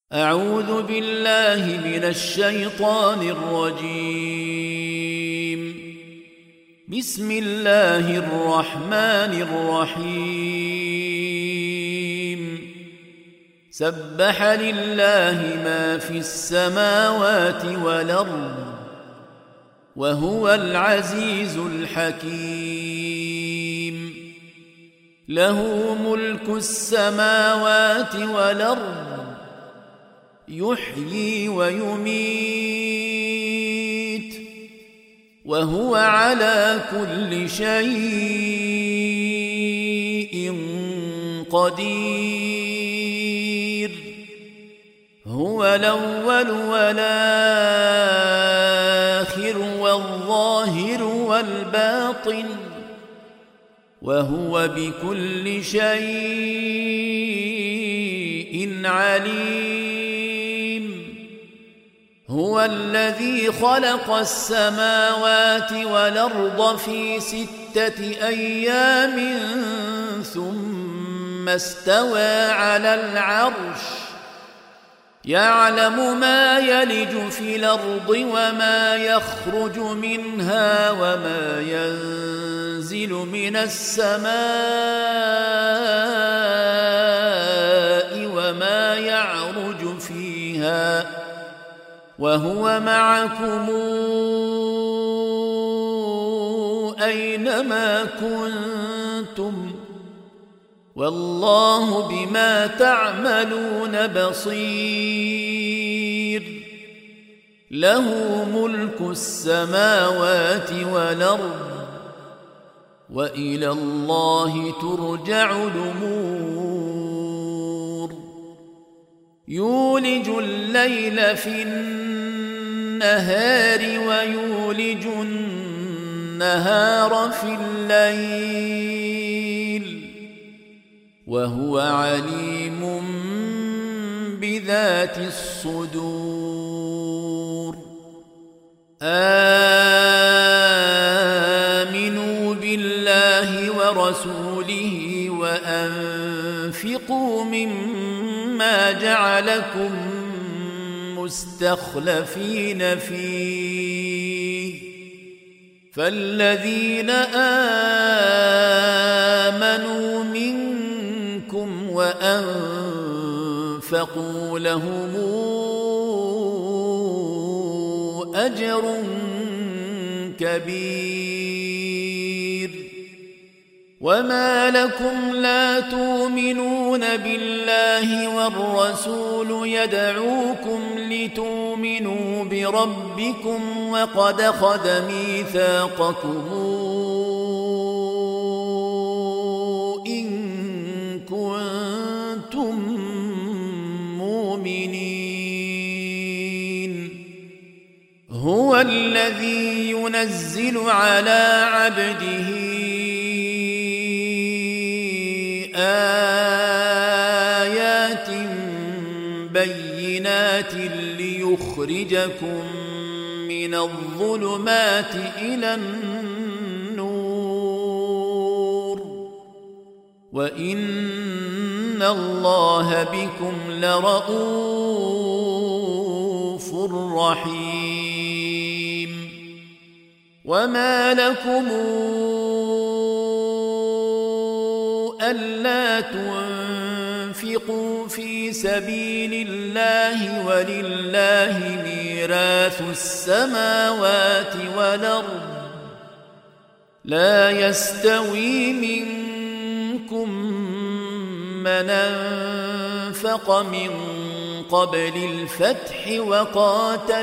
أعوذ بالله من الشيطان الرجيم. بسم الله الرحمن الرحيم. سبح لله ما في السماوات والأرض وهو العزيز الحكيم. له ملك السماوات والأرض يحيي ويميت وهو على كل شيء قدير. هو الأول والآخر والظاهر والباطن وهو بكل شيء عليم. هو الذي خلق السماوات والأرض في 6 أيام ثم استوى على العرش يعلم ما يلج في الأرض وما يخرج منها وما ينزل من السماء وما يعرج فيها وهو معكم أينما كنتم والله بما تعملون بصير. له ملك السماوات والأرض وإلى الله ترجع الأمور. يولج الليل في النهار ويولج النهار في الليل وهو عليم بذات الصدور. آمنوا بالله ورسوله وأنفقوا مما جعلكم مستخلفين فيه فالذين آمنوا منكم وأنفقوا لهم أجر كبير. وما لكم لا تؤمنون بالله والرسول يدعوكم لتؤمنوا بربكم وقد أخذ ميثاقكم إن كنتم مؤمنين. هو الذي ينزل على عبده آيات بينات ليخرجكم من الظلمات إلى النور وإن الله بكم لرءوف رحيم. وما لكم ألا تنفقوا في سبيل الله ولله ميراث السماوات والأرض لا يستوي منكم من أنفق من قبل الفتح وقاتل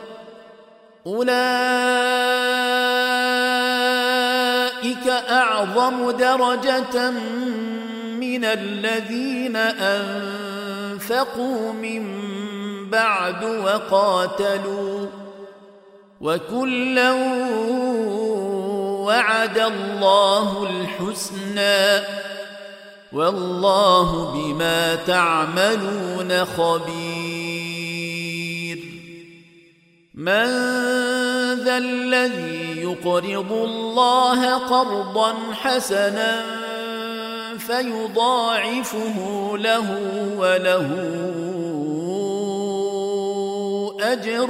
أولئك أعظم درجة من الذين أنفقوا من بعد وقاتلوا وكلا وعد الله الحسنى والله بما تعملون خبير. من ذا الذي يقرض الله قرضا حسنا فيضاعفه له وله أجر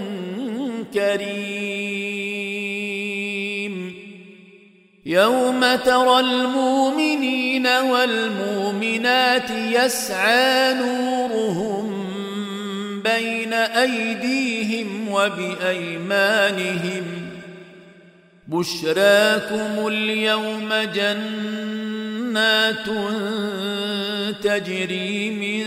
كريم. يوم ترى المؤمنين والمؤمنات يسعى نورهم بين أيديهم وبأيمانهم بشراكم اليوم جنات تجري من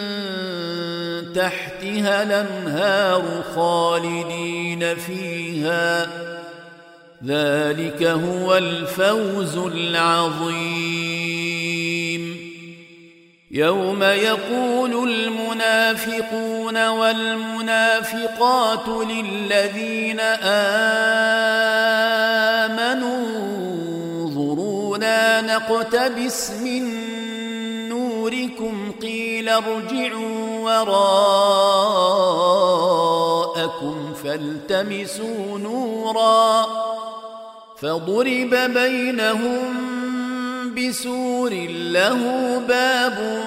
تحتها الأنهار خالدين فيها ذلك هو الفوز العظيم. يوم يقول المنافقون والمنافقات للذين آمنوا انظرونا نقتبس من نوركم قيل ارجعوا وراءكم فالتمسوا نورا فضرب بينهم بسور له باب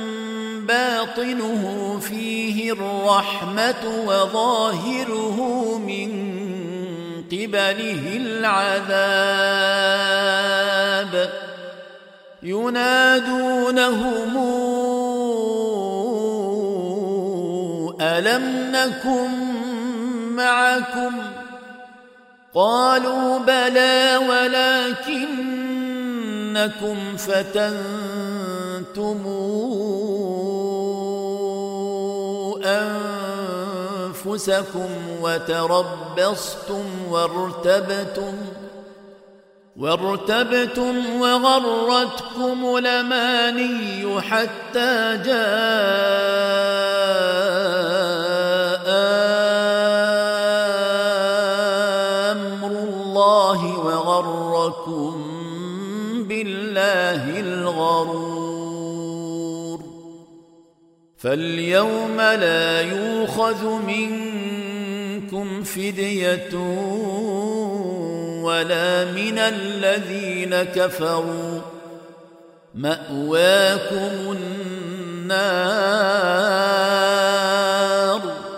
باطنه فيه الرحمة وظاهره من قبله العذاب ينادونهم ألم نكن معكم قالوا بلى ولكنكم فتنتم أنفسكم وتربصتم وارتبتم وغرتكم الأماني حتى جاء أمر الله وغركم بالله الغرور. فاليوم لا يؤخذ منكم فدية ولا من الذين كفروا مأواكم النار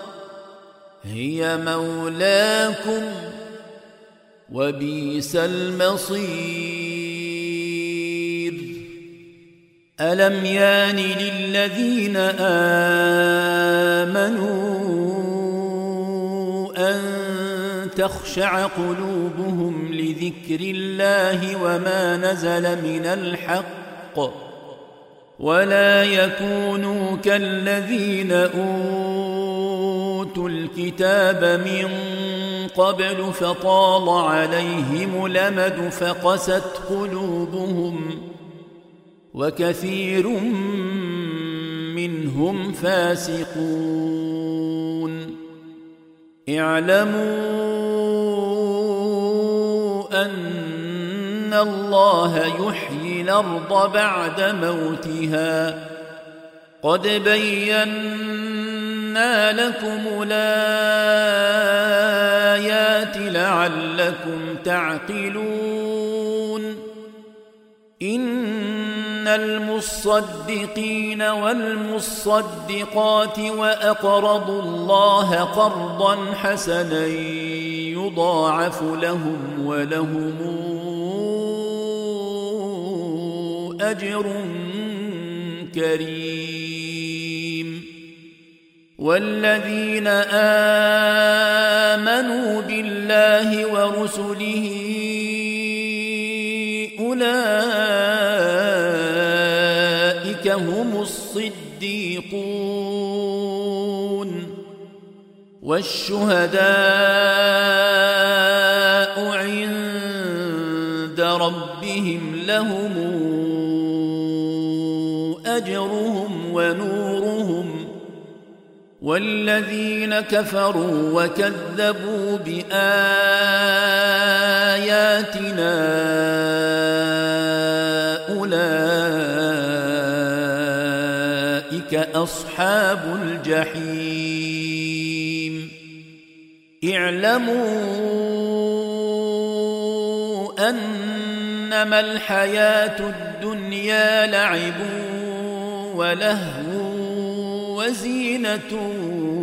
هي مولاكم وبئس المصير. ألم يان للذين آمنوا أن تخشع قلوبهم لذكر الله وما نزل من الحق ولا يكونوا كالذين أوتوا الكتاب من قبل فطال عليهم الأمد فقست قلوبهم وكثير منهم فاسقون. اعلموا أن الله يحيي الأرض بعد موتها قد بينا لكم الآيات لعلكم تعقلون. إن المصدقين والمصدقات وأقرضوا الله قرضا حسنا يضاعف لهم ولهم أجر كريم. والذين آمنوا بالله ورسله أولئك هم الصديقون والشهداء عند ربهم لهم أجرهم ونورهم. والذين كفروا وكذبوا بآياتنا أولئك أصحاب الجحيم. اعلموا أنما الحياة الدنيا لعب ولهو وزينة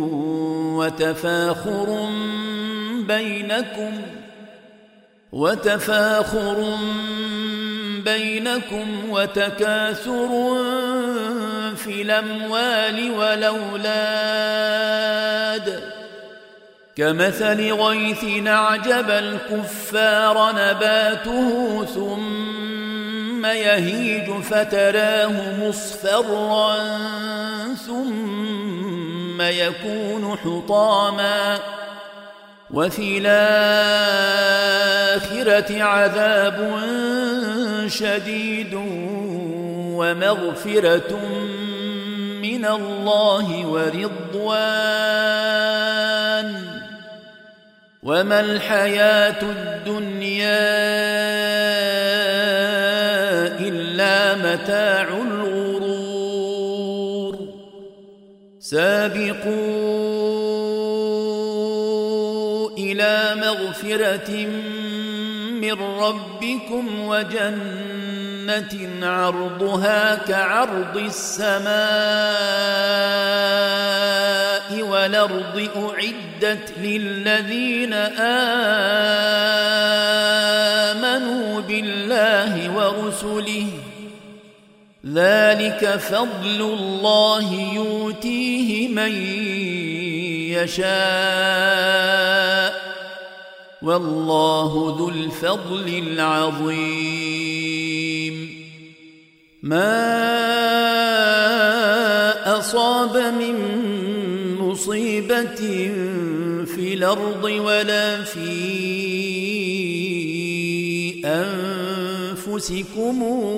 وتفاخر بينكم وتكاثر في الأموال والأولاد كمثل غيث أعجب الكفار نباته ثم يهيج فتراه مصفرا ثم يكون حطاما وفي الآخرة عذاب شديد ومغفرة من الله ورضوان وما الحياة الدنيا إلا متاع الغرور سابقوا إلى مغفرة من ربكم وجنة عرضها كعرض السماء والأرض أعدت للذين آمنوا بالله ورسله ذلك فضل الله يؤتيه من يشاء والله ذو الفضل العظيم ما أصاب من مصيبة في الأرض ولا في أنفسكم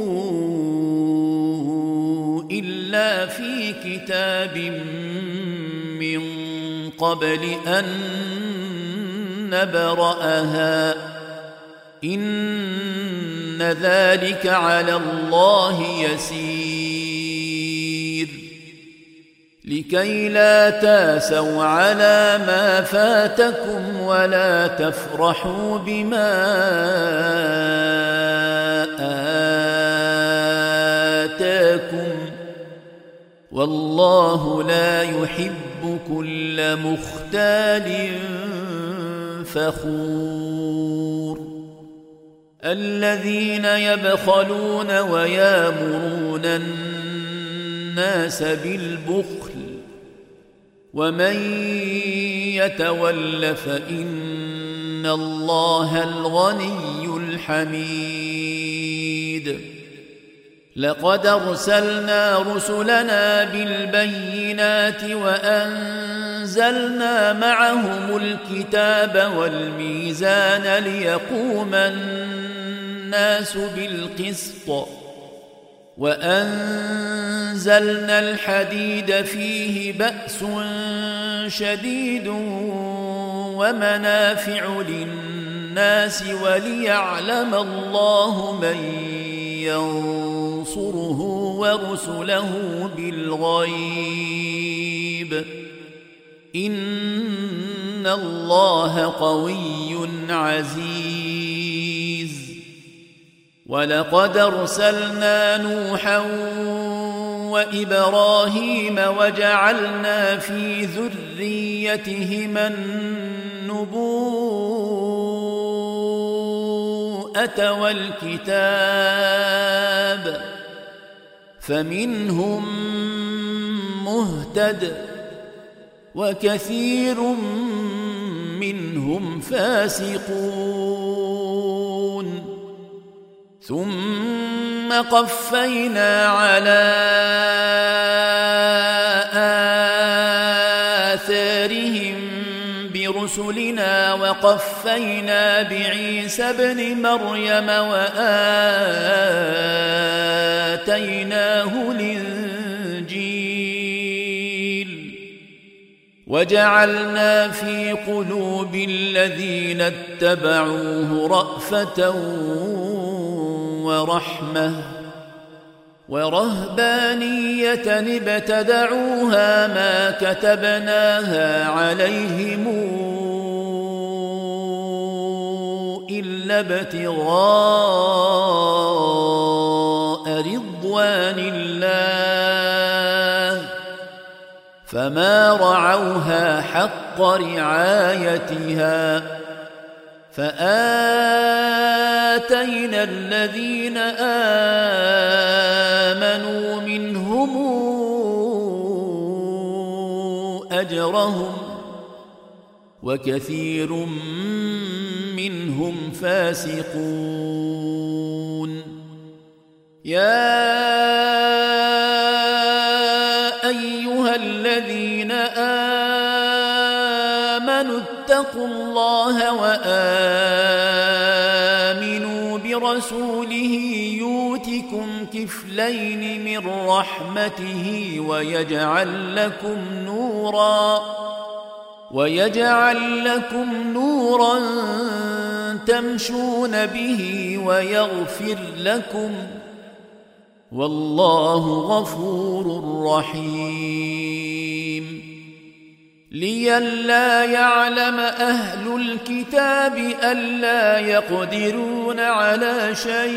إلا في كتاب من قبل أن نبرأها إن ذلك على الله يسير لكي لا تاسوا على ما فاتكم ولا تفرحوا بما آتاكم والله لا يحب كل مختال فخور الذين يبخلون ويامرون الناس بالبخل ومن يتول فإن الله الغني الحميد لقد أرسلنا رسلنا بالبينات وأنزلنا معهم الكتاب والميزان ليقوم الناس بالقسط وأنزلنا الحديد فيه بأس شديد ومنافع للناس وليعلم الله من ينصره ورسله بالغيب إن الله قوي عزيز ولقد أرسلنا نوحا وإبراهيم وجعلنا في ذريتهما النبوءة والكتاب فمنهم مهتد وكثير منهم فاسقون ثم قفينا على آثارهم برسلنا وقفينا بعيسى ابن مريم وآتيناه الإنجيل وجعلنا في قلوب الذين اتبعوه رأفة ورحمة ورهبانية ابتدعوها ما كتبناها عليهم إلا ابتغاء رضوان الله فما رعوها حق رعايتها فآتينا الذين آمنوا منهم أجرهم وكثير منهم فاسقون يا أيها الذين آمنوا اتقوا الله وآمنوا برسوله يؤتكم كفلين من رحمته ويجعل لكم نورا تمشون به ويغفر لكم والله غفور رحيم لئلا يعلم أهل الكتاب ألا يقدرون على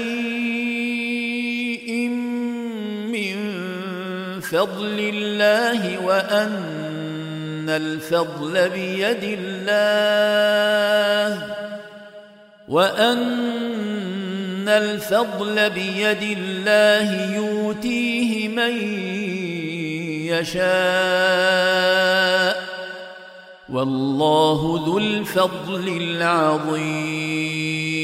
شيء من فضل الله وأن الفضل بيد الله يؤتيه من يشاء والله ذو الفضل العظيم